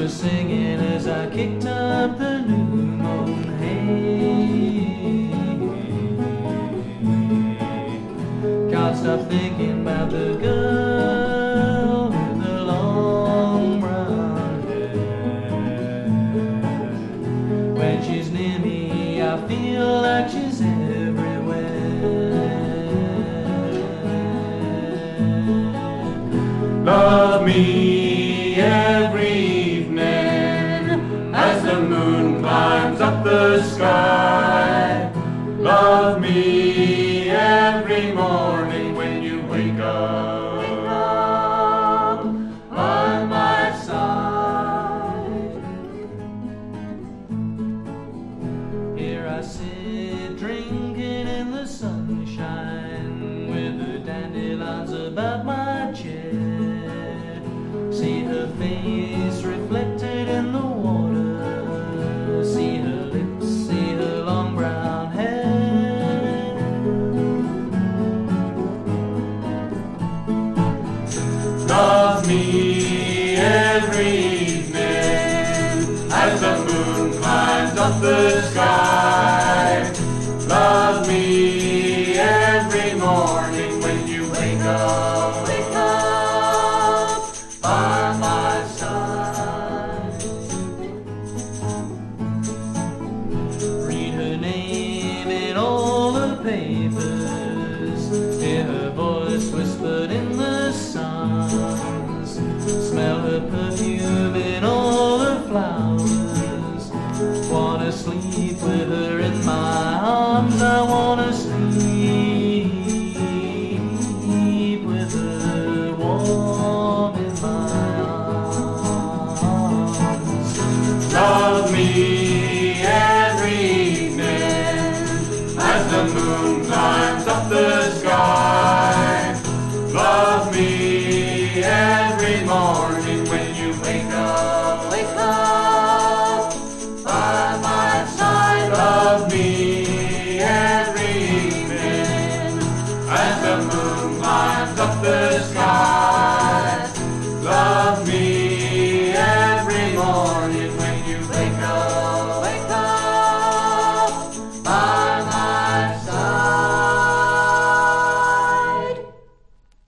was singing as I kicked up the new moon hay. Can't stop thinking about the girl with the long brown hair. When she's near me, I feel like she's everywhere. Love me every evening as the moon climbs up the sky. Love me every morning when you wake up by my side. Here I sit drinking in the sunshine with the dandelions about my chair. See her face reflected in the water. See her lips, see her long brown hair. Love me every evening as the moon climbs up the sky. Love me every morning when you wake up. Read her name in all the papers, hear her voice whispered in the songs, smell her perfume in all the flowers. Wanna sleep with her in my arms, I wanna sleep with her warm in my arms. Love me every evening as the moon climbs up the sky. Love me every morning when you wake up by my side. Love me every evening as the moon climbs up the sky.